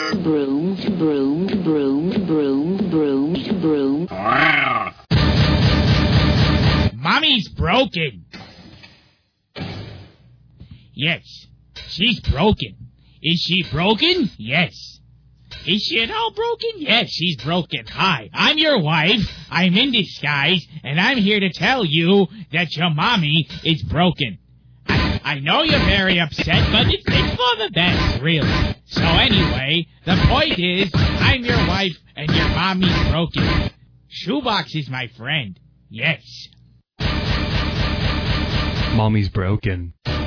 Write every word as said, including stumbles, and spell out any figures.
Broom, broom, broom, broom, broom, broom. Mommy's broken. Yes, she's broken. Is she broken? Yes. Is she at all broken? Yes, she's broken. Hi, I'm your wife. I'm in disguise, and I'm here to tell you that your mommy is broken. I, I know you're very upset, but it's, it's for the best, really. So anyway, the point is, I'm your wife, and your mommy's broken. Shoebox is my friend. Yes. Mommy's broken.